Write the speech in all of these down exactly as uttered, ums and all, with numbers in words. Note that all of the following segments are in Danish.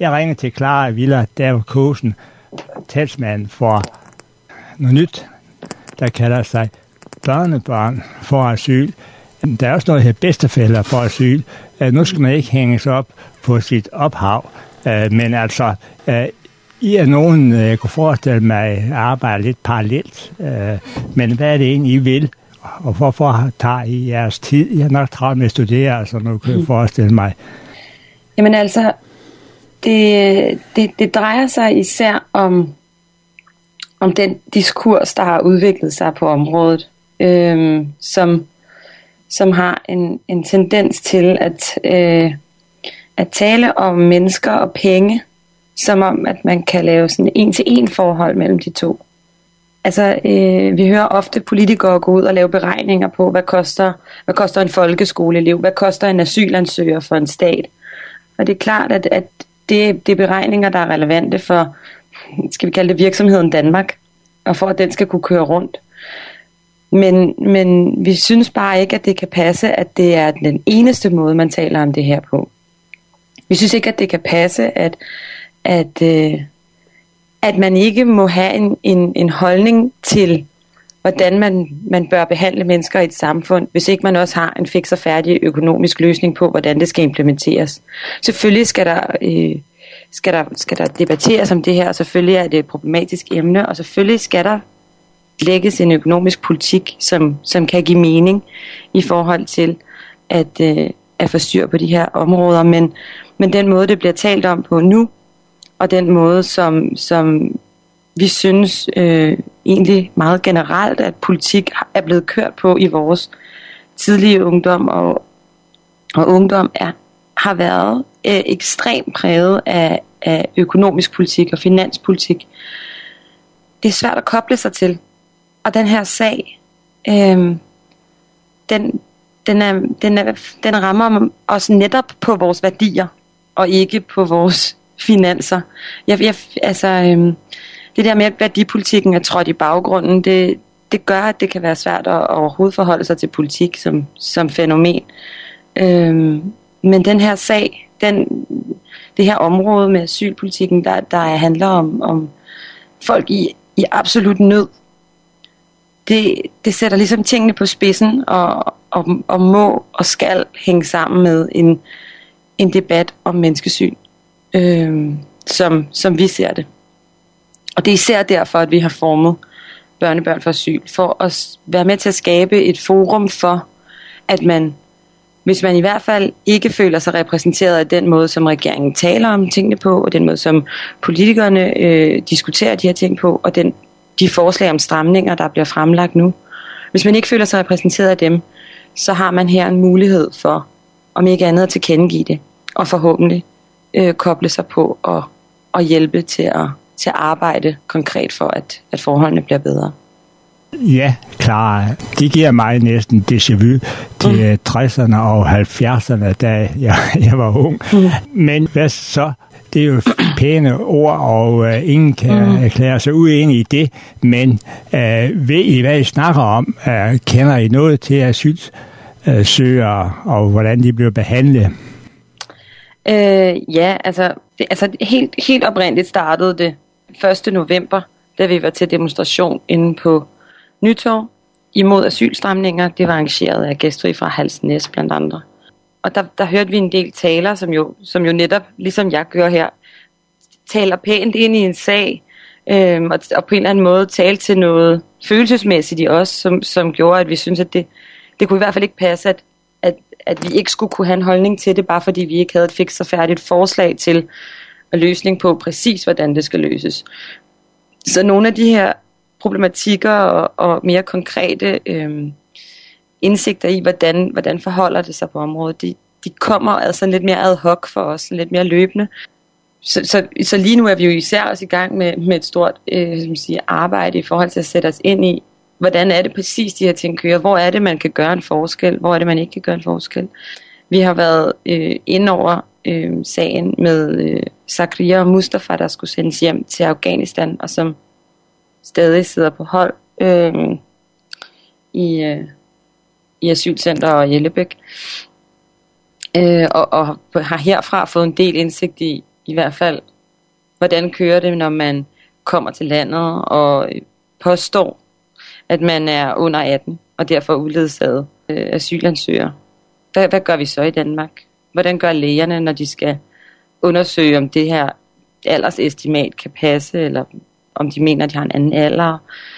Jeg ringer til Clara Villa Davidsen, talsmand for noget nyt, der kalder sig børnebørn for asyl. Der er også noget her bedstefælder for asyl. Nu skal man ikke hænges op på sit ophav, men altså, I er nogen, jeg kunne forestille mig, arbejder lidt parallelt, men hvad er det egentlig, I vil? Og hvorfor tager I jeres tid? I har nok travlt med at studere, så nu kan jeg forestille mig. Jamen altså, det, det, det drejer sig især om, om den diskurs, der har udviklet sig på området, øhm, som, som har en, en tendens til at, øh, at tale om mennesker og penge, som om, at man kan lave sådan en en-til-en forhold mellem de to. Altså, øh, vi hører ofte politikere gå ud og lave beregninger på, hvad koster, hvad koster en folkeskoleelev, hvad koster en asylansøger for en stat. Og det er klart, at, at det, det er beregninger, der er relevante for, skal vi kalde det, virksomheden Danmark, og for at den skal kunne køre rundt. Men, men vi synes bare ikke, at det kan passe, at det er den eneste måde, man taler om det her på. Vi synes ikke, at det kan passe, at, at, øh, at man ikke må have en, en, en holdning til, hvordan man, man bør behandle mennesker i et samfund, hvis ikke man også har en fix og færdig økonomisk løsning på, hvordan det skal implementeres. Selvfølgelig skal der, øh, skal der, skal der debatteres om det her, og selvfølgelig er det et problematisk emne, og selvfølgelig skal der lægges en økonomisk politik, som, som kan give mening i forhold til at, øh, at få styr på de her områder. Men, men den måde, det bliver talt om på nu, og den måde, som, som vi synes øh, egentlig meget generelt, at politik er blevet kørt på i vores tidlige ungdom og, og ungdom, er, har været øh, ekstremt præget af, af økonomisk politik og finanspolitik. Det er svært at koble sig til. Og den her sag, øh, den, den, er, den, er, den rammer os netop på vores værdier, og ikke på vores finanser. Jeg, jeg, altså, øh, det der med, at værdipolitikken er trådt i baggrunden, det, det gør, at det kan være svært at overhovedet forholde sig til politik som, som fænomen. Øh, men den her sag, den, det her område med asylpolitikken, der, der handler om, om folk i, i absolut nød, Det, det sætter ligesom tingene på spidsen og, og, og må og skal hænge sammen med en, en debat om menneskesyn, øh, som, som vi ser det. Og det er især derfor, at vi har formet Børnebørn for Asyl, for at være med til at skabe et forum for, at man, hvis man i hvert fald ikke føler sig repræsenteret af den måde, som regeringen taler om tingene på, og den måde, som politikerne øh, diskuterer de her ting på, og den de forslag om stramninger, der bliver fremlagt nu. Hvis man ikke føler sig repræsenteret af dem, så har man her en mulighed for, om ikke andet at tilkendegive det, og forhåbentlig øh, koble sig på og, og hjælpe til at, til at arbejde konkret for, at, at forholdene bliver bedre. Ja, klar. Det giver mig næsten déjà vu til mm. tresserne og halvfjerdserne, da jeg, jeg var ung. Mm. Men hvad så? Det er jo pæne ord, og uh, ingen kan mm. erklære sig uenig i det. Men uh, ved I, hvad I snakker om? Uh, kender I noget til asylsøgere, og hvordan de bliver behandlet? Øh, ja, altså, det, altså helt, helt oprindeligt startede det første november, da vi var til demonstration inde på Nytorv imod asylstramninger. Det var arrangeret af Gæstfri fra Halsnæs blandt andre. Og der, der hørte vi en del taler, som jo, som jo netop, ligesom jeg gør her, taler pænt ind i en sag, øhm, og, og på en eller anden måde tale til noget følelsesmæssigt i os, som, som gjorde, at vi synes, at det, det kunne i hvert fald ikke passe, at, at, at vi ikke skulle kunne have en holdning til det, bare fordi vi ikke havde et fikst og færdigt forslag til en løsning på præcis, hvordan det skal løses. Så nogle af de her problematikker og, og mere konkrete øhm, indsigter i, hvordan, hvordan forholder det sig på området, de, de kommer altså lidt mere ad hoc for os, lidt mere løbende. Så, så, så lige nu er vi jo især også i gang med, med et stort øh, som siger, arbejde i forhold til at sætte os ind i, hvordan er det præcis, de her ting kører, hvor er det, man kan gøre en forskel, hvor er det, man ikke kan gøre en forskel. Vi har været øh, inde over øh, sagen med øh, Zakria og Mustafa, der skulle sendes hjem til Afghanistan, og som stadig sidder på hold øh, i... Øh, i Asylcenter og Ellebæk, øh, og, og har herfra fået en del indsigt i, i hvert fald, hvordan kører det, når man kommer til landet og påstår, at man er under atten og derfor uledsaget øh, asylansøger. Hvad, hvad gør vi så i Danmark? Hvordan gør lægerne, når de skal undersøge, om det her aldersestimat kan passe, eller om de mener, at de har en anden alder?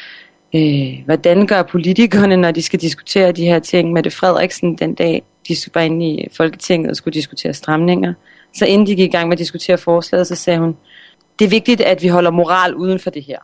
Øh, hvordan gør politikerne, når de skal diskutere de her ting? Mette Frederiksen, den dag de var inde i Folketinget og skulle diskutere stramninger, så inden de gik i gang med at diskutere forslaget, så sagde hun, det er vigtigt, at vi holder moral uden for det her.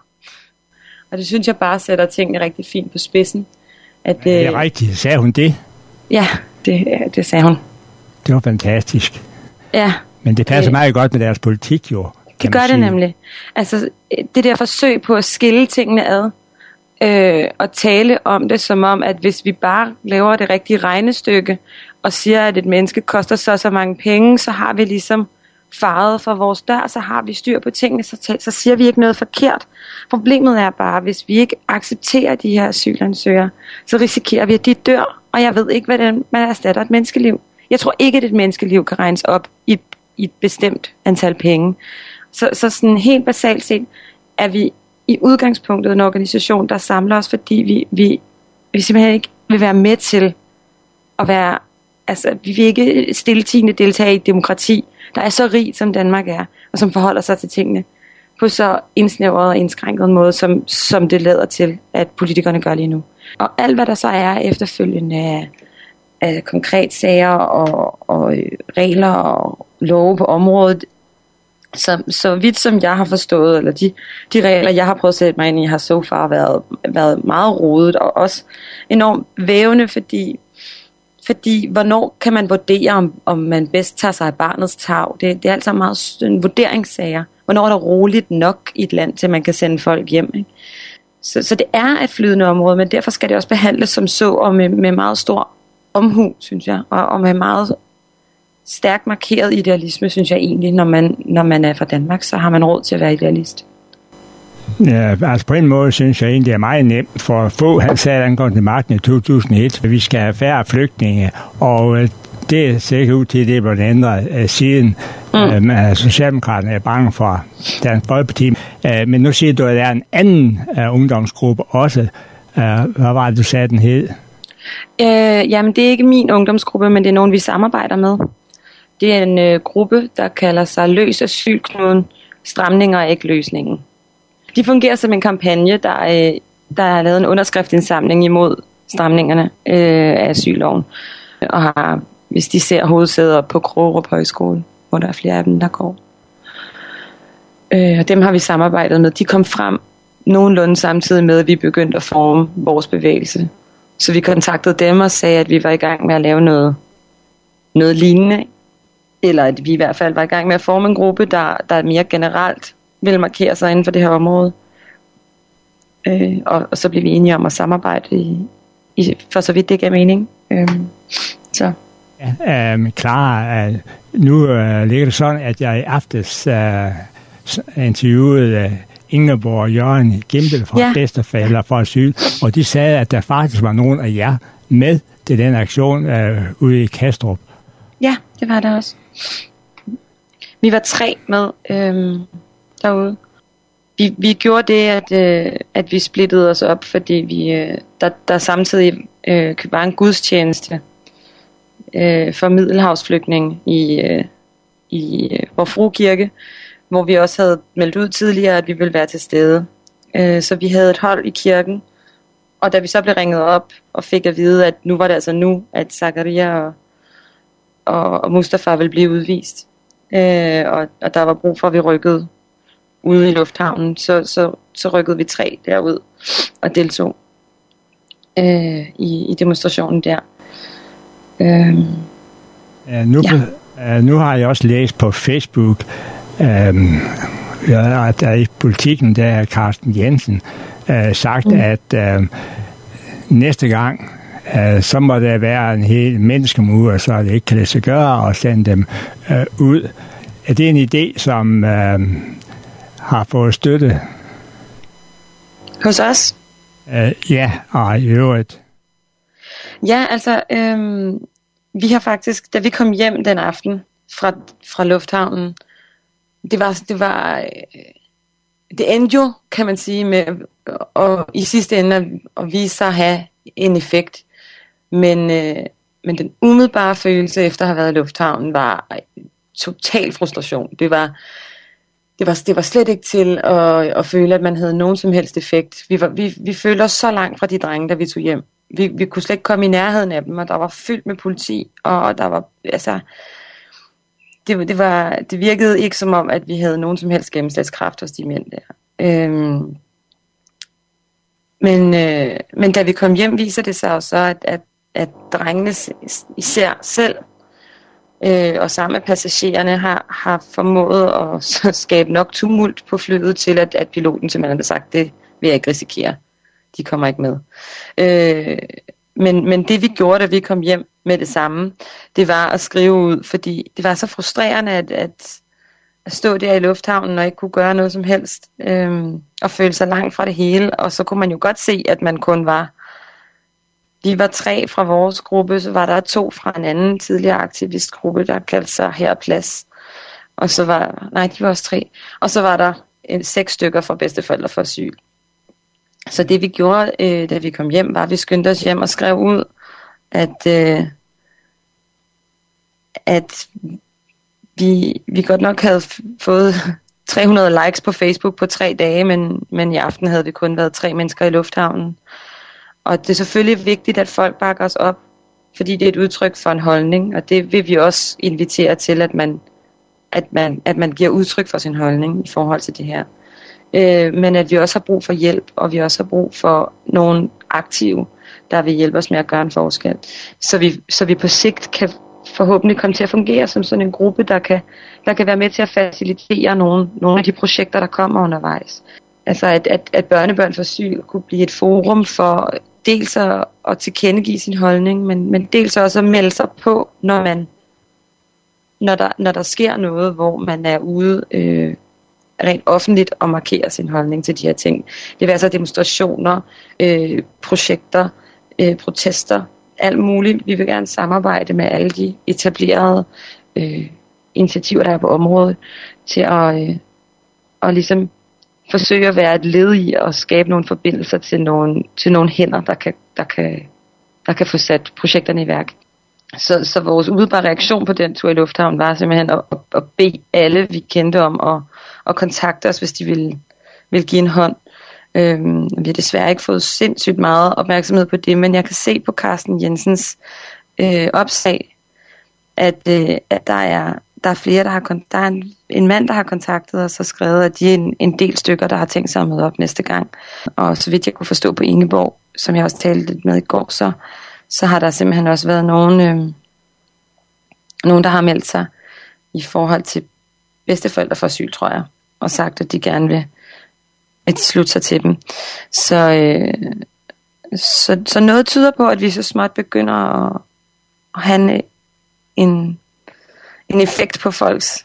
Og det synes jeg bare sætter tingene rigtig fint på spidsen. At, ja, det er rigtigt. Sagde hun det? Ja, det, det sagde hun. Det var fantastisk. Ja. Men det passer øh, meget godt med deres politik, jo. Det gør det nemlig. Altså, det der forsøg på at skille tingene ad, øh, og tale om det som om, at hvis vi bare laver det rigtige regnestykke, og siger, at et menneske koster så så mange penge, så har vi ligesom faret for vores dør, så har vi styr på tingene, så, så siger vi ikke noget forkert. Problemet er bare, hvis vi ikke accepterer de her asylansøgere, så risikerer vi, at de dør, og jeg ved ikke, hvordan man erstatter et menneskeliv. Jeg tror ikke, at et menneskeliv kan regnes op i, i et bestemt antal penge. Så, så sådan helt basalt set er vi i udgangspunktet en organisation, der samler os, fordi vi, vi, vi simpelthen ikke vil være med til at være, altså vi vil ikke stiltiende deltage i et demokrati, der er så rig, som Danmark er, og som forholder sig til tingene på så indsnævret og indskrænket en måde, som, som det lader til, at politikerne gør lige nu. Og alt, hvad der så er efterfølgende af, af konkret sager og, og regler og love på området, så, så vidt som jeg har forstået, eller de, de regler, jeg har prøvet at sætte mig ind i, har så far været, været meget rodet, og også enormt vævende, fordi Fordi hvornår kan man vurdere, om, om man bedst tager sig af barnets tarv? Det, det er altså meget en vurderingssager. Hvornår er der roligt nok i et land, til man kan sende folk hjem? Ikke? Så, så det er et flydende område, men derfor skal det også behandles som så, og med, med meget stor omhu, synes jeg. Og, og med meget stærkt markeret idealisme, synes jeg egentlig. Når man, når man er fra Danmark, så har man råd til at være idealist. Ja, altså på en måde synes jeg egentlig, det er meget nemt for få, han sagde angående til magten i to tusind og et, at vi skal have færre flygtninge, og det ser ikke ud til, at det er blevet ændret siden. Mm. Uh, Socialdemokraterne er bange for Dansk Folkeparti. Uh, men nu siger du, at der er en anden uh, ungdomsgruppe også. Uh, hvad var det, du sagde, den hed? Uh, jamen, det er ikke min ungdomsgruppe, men det er nogen, vi samarbejder med. Det er en uh, gruppe, der kalder sig Løs Asylknuden, Stramninger og ikke løsningen. De fungerer som en kampagne, der, øh, der har lavet en underskriftsindsamling imod stramningerne øh, af asylloven. Og har, hvis de ser hovedsæder på Krogerup Højskole, hvor der er flere af dem, der går. Øh, og dem har vi samarbejdet med. De kom frem nogenlunde samtidig med, at vi begyndte at forme vores bevægelse. Så vi kontaktede dem og sagde, at vi var i gang med at lave noget, noget lignende. Eller at vi i hvert fald var i gang med at forme en gruppe, der, der mere generelt vil markere sig inden for det her område. Øh, og, og så blev vi enige om at samarbejde i, i, for så vidt det gav mening. Øh, så. Ja, øh, Clara, øh, nu øh, ligger det sådan, at jeg i aftes øh, interviewede øh, Ingeborg og Jørgen Gimbel fra ja. Bedsteforældre for Asyl, og de sagde, at der faktisk var nogen af jer med til den aktion øh, ude i Kastrup. Ja, det var der også. Vi var tre med øh, derude. Vi, vi gjorde det, at, øh, at vi splittede os op, fordi vi, øh, der, der samtidig øh, var en gudstjeneste øh, for middelhavsflygtninge i, øh, i øh, Vor Frue Kirke, hvor vi også havde meldt ud tidligere, at vi ville være til stede. Øh, så vi havde et hold i kirken, og da vi så blev ringet op og fik at vide, at nu var det altså nu, at Zakaria og, og, og Mustafa ville blive udvist, øh, og, og der var brug for, at vi rykkede ude i lufthavnen, så, så, så rykkede vi tre derud og deltog øh, i, i demonstrationen der. Øh, ja, nu, ja. Uh, nu har jeg også læst på Facebook, um, at der i Politikken, der er Carsten Jensen uh, sagt, mm. at uh, næste gang, uh, så må der være en hel menneskemur, så det ikke kan lade sig gøre at sende dem uh, ud. Er det en idé, som uh, har fået støtte? Hos os? Uh, ja, og i øvrigt. Ja, altså, øhm, vi har faktisk, da vi kom hjem den aften fra, fra lufthavnen, det var, det var, det endte jo, kan man sige, med og i sidste ende at, at vise sig at have en effekt. Men, øh, men den umiddelbare følelse efter at have været i lufthavnen var total frustration. Det var, det var, det var slet ikke til at, at føle, at man havde nogen som helst effekt. Vi, var, vi, vi følte os så langt fra de drenge, da vi tog hjem. Vi, vi kunne slet ikke komme i nærheden af dem, og der var fyldt med politi, og der var, altså, det, det, var, det virkede ikke som om, at vi havde nogen som helst gennemslagskraft hos de mænd der. Øhm, men, øh, men da vi kom hjem, viser det sig jo så, at, at, at drengene især selv, øh, og sammen med passagererne, har, har formået at skabe nok tumult på flyet til, at, at piloten simpelthen har sagt, det vil jeg ikke risikere. De kommer ikke med. Øh, men, men det vi gjorde, da vi kom hjem med det samme, det var at skrive ud, fordi det var så frustrerende at, at, at stå der i lufthavnen og ikke kunne gøre noget som helst, øh, og føle sig langt fra det hele, og så kunne man jo godt se, at man kun var, vi var tre fra vores gruppe, så var der to fra en anden tidligere aktivistgruppe, der kaldte sig Her Plads, og så var, nej, de var også tre, og så var der en, seks stykker fra Bedsteforældre for Asyl. Så det vi gjorde, øh, da vi kom hjem, var, at vi skyndte os hjem og skrev ud, at, øh, at vi, vi godt nok havde fået tre hundrede likes på Facebook på tre dage, men, men i aften havde vi kun været tre mennesker i lufthavnen. Og det er selvfølgelig vigtigt, at folk bakker os op, fordi det er et udtryk for en holdning, og det vil vi også invitere til, at man, at man, at man giver udtryk for sin holdning i forhold til det her. Øh, men at vi også har brug for hjælp, og vi også har brug for nogle aktive, der vil hjælpe os med at gøre en forskel. Så vi, så vi på sigt kan forhåbentlig komme til at fungere som sådan en gruppe, der kan, der kan være med til at facilitere nogle, nogle af de projekter, der kommer undervejs. Altså at, at, at Børnebørn for Asyl kunne blive et forum for dels at, at tilkendegive sin holdning, men, men dels også at melde sig på, når, man, når, der, når der sker noget, hvor man er ude øh, rent offentligt og markere sin holdning til de her ting. Det vil altså demonstrationer, øh, projekter, øh, protester, alt muligt. Vi vil gerne samarbejde med alle de etablerede øh, initiativer, der er på området, til at, øh, at ligesom forsøge at være et led i at skabe nogle forbindelser til nogle, til nogle hænder, der kan, der, kan, der kan få sat projekterne i værk. Så, så vores umiddelbare reaktion på den tur i lufthavnen var simpelthen at, at, at bede alle, vi kendte om, at, at kontakte os, hvis de ville, ville give en hånd. Øhm, vi har desværre ikke fået sindssygt meget opmærksomhed på det, men jeg kan se på Carsten Jensens øh, opsag, at, øh, at der er der er flere, der har der er en, en mand, der har kontaktet os og skrevet, at de er en, en del stykker, der har tænkt sig at møde op næste gang. Og så vidt jeg kunne forstå på Ingeborg, som jeg også talte lidt med i går, så, så har der simpelthen også været nogen, øh, nogen, der har meldt sig i forhold til Bedsteforældre for Asyl, tror jeg, og sagt, at de gerne vil at de slutte sig til dem. Så, øh, så, så noget tyder på, at vi så småt begynder at, at have en, en effekt på folks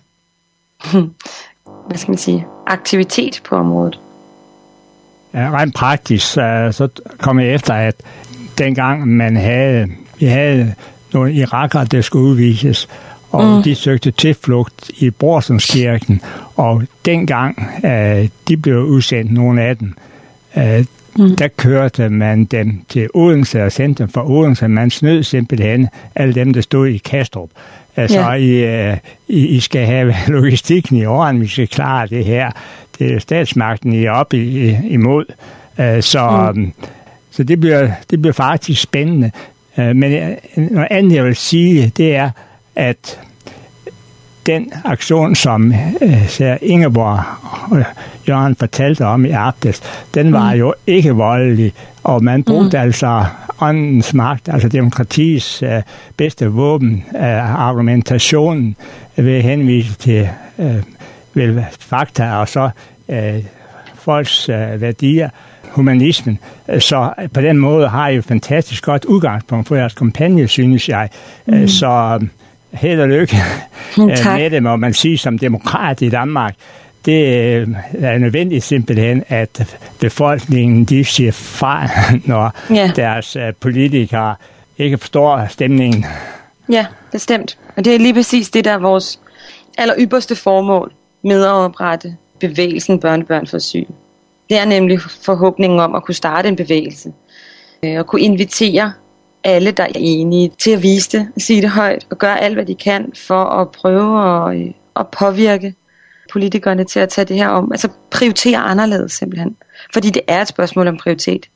hvad skal man sige, aktivitet på området. Ja, rent praktisk, så, så kom jeg efter, at dengang man havde, vi havde nogle irakere, der skulle udvises, og mm. de søgte tilflugt i Brorsonskirken, og dengang øh, de blev udsendt, nogle af dem, øh, mm. der kørte man dem til Odense og sendte dem fra Odense. Man snød simpelthen alle dem, der stod i Kastrup. Altså, ja. I, øh, I, I skal have logistikken i orden, vi skal klare det her. Det er statsmagten, I er op i, imod. Øh, så, mm. så det bliver, det bliver faktisk spændende. Øh, men noget andet, jeg vil sige, det er, at den aktion, som øh, Ingeborg og Jørgen fortalte om i aftes, den var mm. jo ikke voldelig, og man brugte mm. altså åndens magt, altså demokratiets øh, bedste våben, øh, argumentationen ved at henvise til øh, vel, fakta og så øh, folks øh, værdier, humanismen. Så på den måde har jeg jo fantastisk godt udgangspunkt for jeres kampagne, synes jeg. Mm. Så held og lykke med det, må man sige, som demokrat i Danmark. Det er nødvendigt simpelthen, at befolkningen de siger fra, når ja. deres politikere ikke forstår stemningen. Ja, bestemt. Og det er lige præcis det, der er vores aller ypperste formål med at oprette bevægelsen Børnebørn for Asyl. Det er nemlig forhåbningen om at kunne starte en bevægelse. Og kunne invitere alle, der er enige, til at vise det, sige det højt og gøre alt, hvad de kan for at prøve at, at påvirke politikerne til at tage det her om. Altså prioritere anderledes simpelthen. Fordi det er et spørgsmål om prioritet.